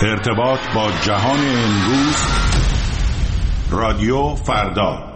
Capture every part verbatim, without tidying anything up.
ارتباط با جهان امروز، رادیو فردا.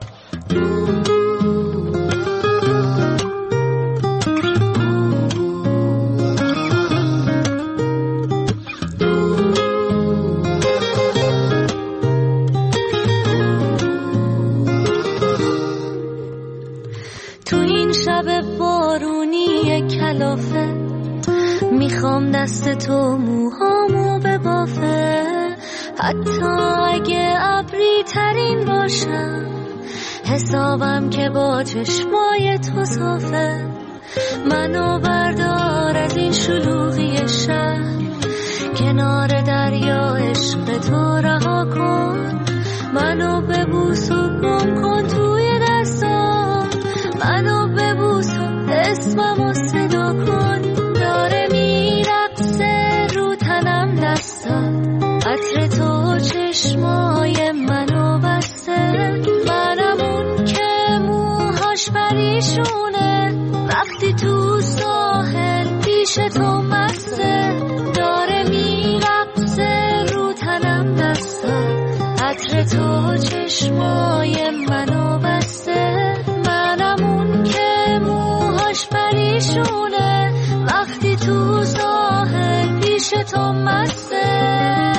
تو این شب بارونی کلافه میخوام دست تو موهامو ببافه، حتی اگه ابری ترین باشم حسابم که با چشمای تو صافه. منو بردار از این شلوغی شهر، کنار دریا عشق تو رها کن. منو ببوس و گم کن توی دستام، منو ببوس و اسممو صدا کن. داره میرقصه رو تنم دستات، عطر تو چشمای منو بسته. منم اون که موهاش پریشونه، وقتی تو ساحل پیش تو مسته. داره میرقصه رو تنم دستات، عطر تو چشمای منو بسته. منم اون که موهاش پریشونه، وقتی تو ساحل پیش تو مسته.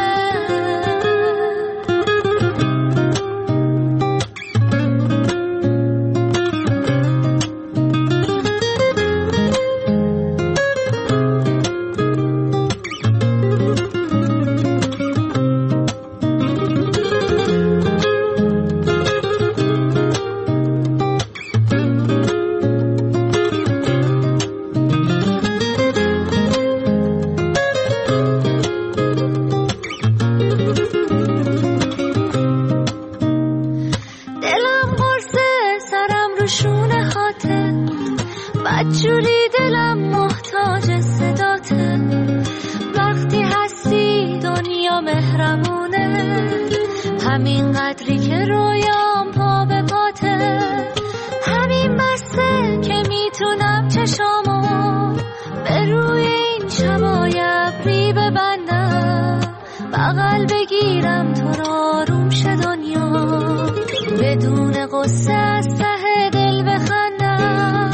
بدجوری دلم محتاج صداته، وقتی هستی دنیا مهربونه. همین قدری که رویام پا به پاته، همین بسته که میتونم چشامو به روی این شبای ابری ببندم. بغل بگیرم تو رو آروم شه دنیا، بدون قصه از ته دل بخندم.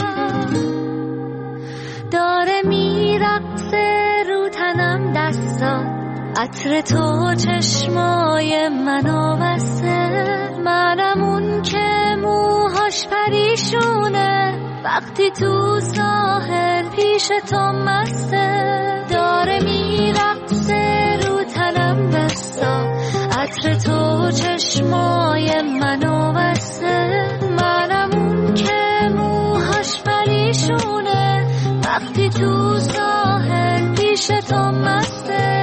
داره میرقصه رو تنم دستات، عطر تو چشمای منو بسته. منم اون که موهاش پریشونه، وقتی تو ساحل پیش تو مسته. داره میرقصه رو تنم دستات، عطر تو چشمای منو بسته. منم اون که موهاش پریشونه، وقتی تو ساحل پیش تو مسته.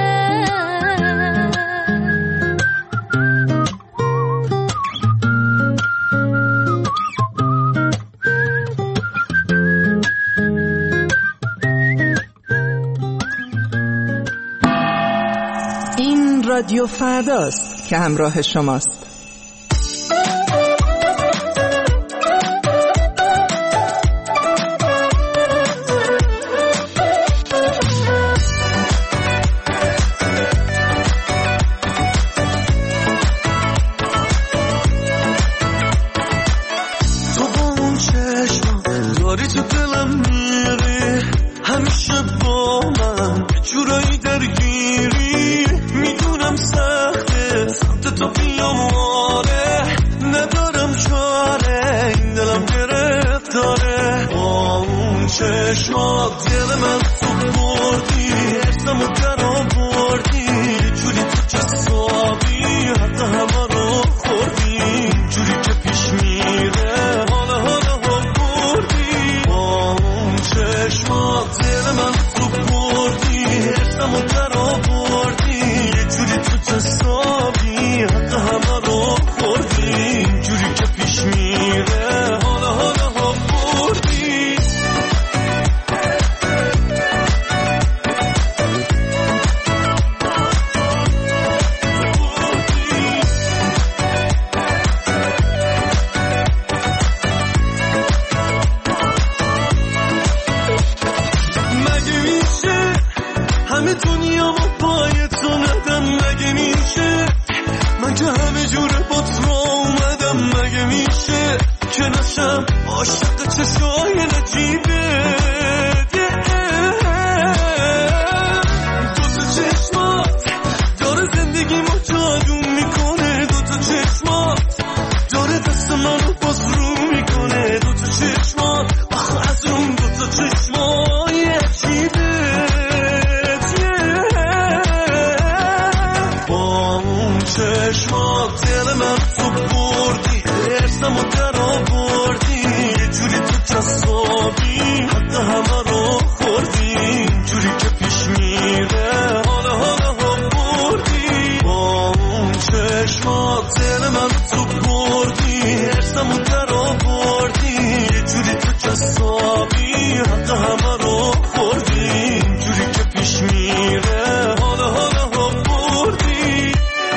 این رادیو فرداست که همراه شماست. دنیا و پای تو ندم مگه میشه من که همه جوره با تو اومدم مگه میشه که نشم عاشق چشای نجیبه دو تا چشمات داره زندگیمو جادو میکنه دو تا چشمات داره دست منو باز رو میکنه دو تا چشمات آخه از اون دو تا چشمای عجیبه با اون چشمات دل من تو بردی ارسمو در آوردی یه جوری تو جذابی حتی همه رو خوردی جوری که پیش میره حالا حالا ها بردی با اون چشمات دل من تو بردی ارسمو در آوردی یه جوری تو جذابی حتی همه رو خوردی جوری که پیش میره حالا حالا ها بردی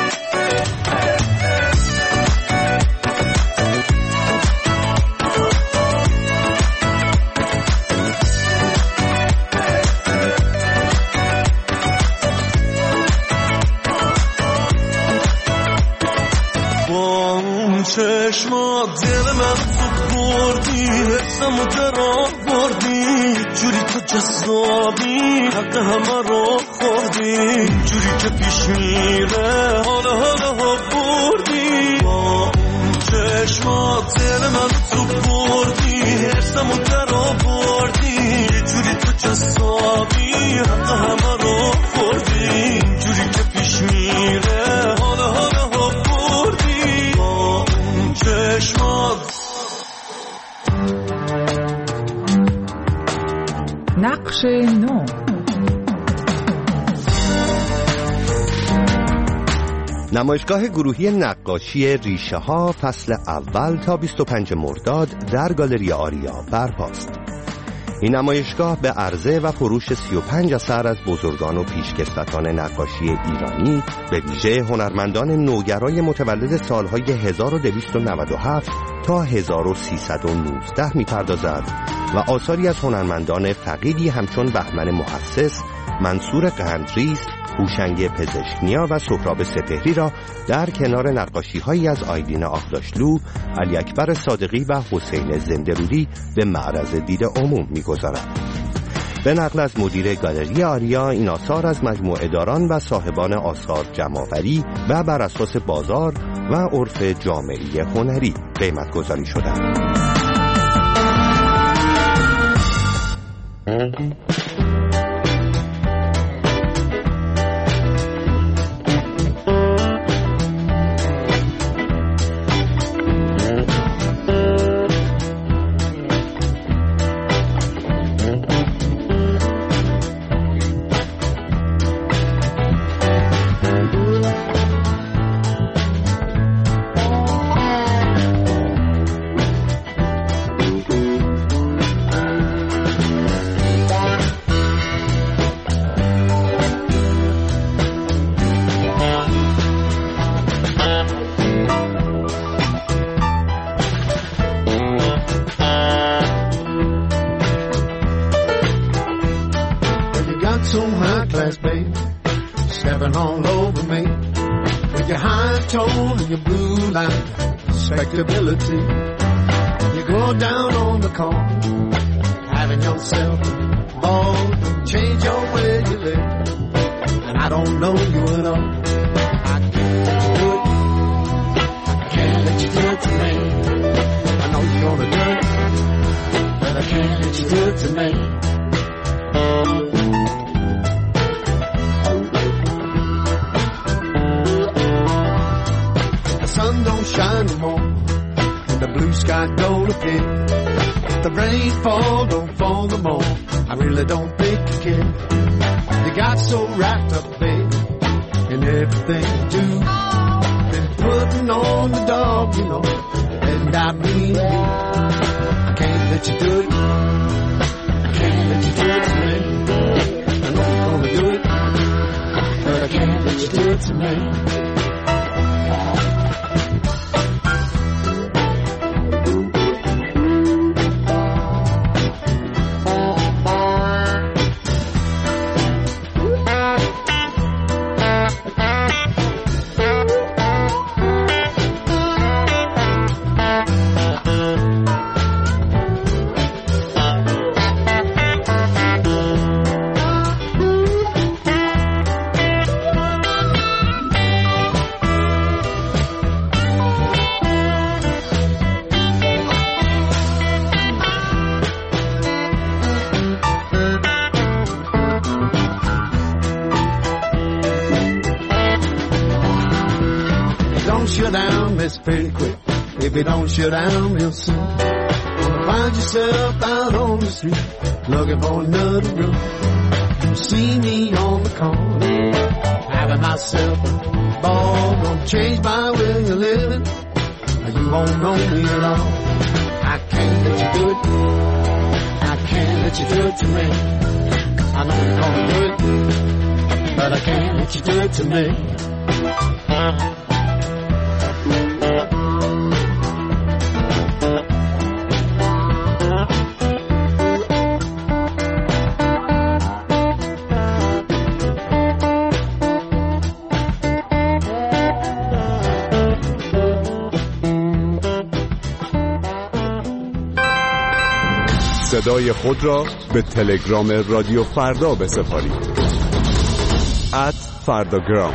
چشما دل من تو بردی حسمو در آوردی جوری تو جذابی حق همه رو خوردی جوری که پیش میره حالا حالا ها بردی با اون چشما دل من تو بردی حسمو در آوردی جوری تو جذابی حق همه رو خوردی جوری که پیش میره حالا حالا ها بردی با اون چشمات نقش نو. نمایشگاه گروهی نقاشی ریشه ها فصل اول تا بیست و پنجم مرداد در گالری آریا برپاست. این نمایشگاه به عرضه و فروش سی و پنج اثر از بزرگان و پیشکسوتان نقاشی ایرانی به ویژه هنرمندان نوگرای متولد سالهای هزار و دویست و نود و هفت تا هزار و سیصد و نوزده می‌پردازد و آثاری از هنرمندان فقیدی همچون بهمن محسس، منصور قندریس، هوشنگ پزشکنیا و سهراب سپهری را در کنار نقاشی‌هایی از آیدین آغداشلو، علی اکبر صادقی و حسین زنده‌رودی به معرض دید عموم می‌گذارد. به نقل از مدیر گالری آریا، این آثار از مجموعه داران و صاحبان آثار جمع‌آوری و بر اساس بازار و عرف جامعه هنری قیمت گذاری شدند. Respectability. You go down on the corner, having yourself a ball, change your way you live, and I don't know you at all. I can't do it. I can't let you do it to me. I know you're gonna do it, but I can't let you do it to me. The sun don't shine no more. The blue sky don't appear. The rainfall don't fall no more. I really don't think you care. You got so wrapped up, baby, in everything you do. Been putting on the dog, you know, and I mean you. I can't let you do it. I can't let you do it to me. I know you're gonna do it, but I can't let you do it to me. miss pretty quick if you don't shut down real soon. Gonna find yourself out on the street looking for another room. You see me on the corner having myself a ball. Gonna change my way of living. You won't know me at all. I can't let you do it. I can't let you do it to me. I know you're gonna do it, but I can't let you do it to me. صدای خود را به تلگرام رادیو فردا بسپارید. ات فرداگرام.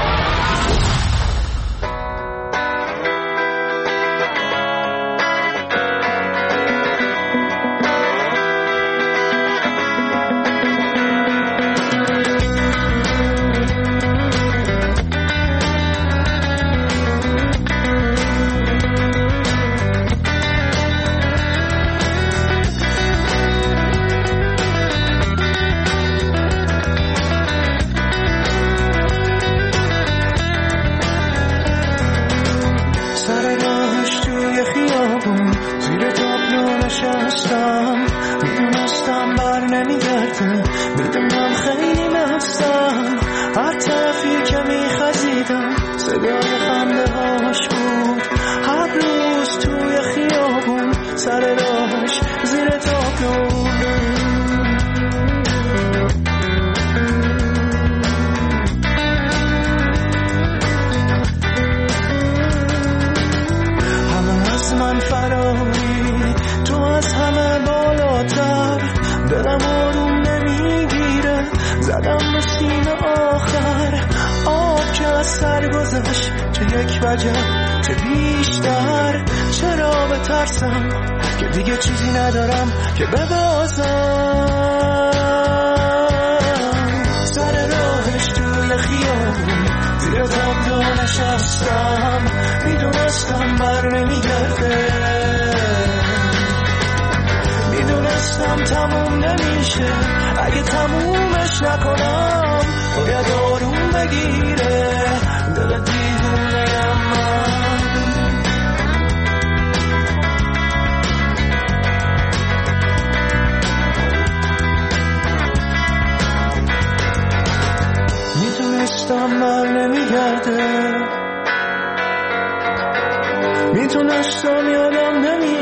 میتونستم یادم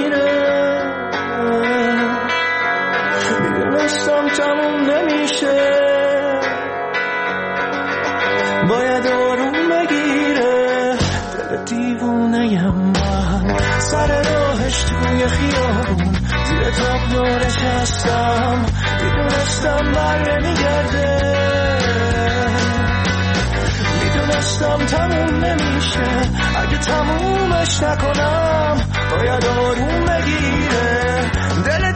نمیره، میدونستم تموم نمیشه، باید آروم بگیره دل دیوونه‌ام من. سر راهش توی خیابون زیر تابلو نشستم، میدونستم بر نمیگرده، میدونستم تموم نمیشه، اگه تمومش نکنم باید آروم بگیره دل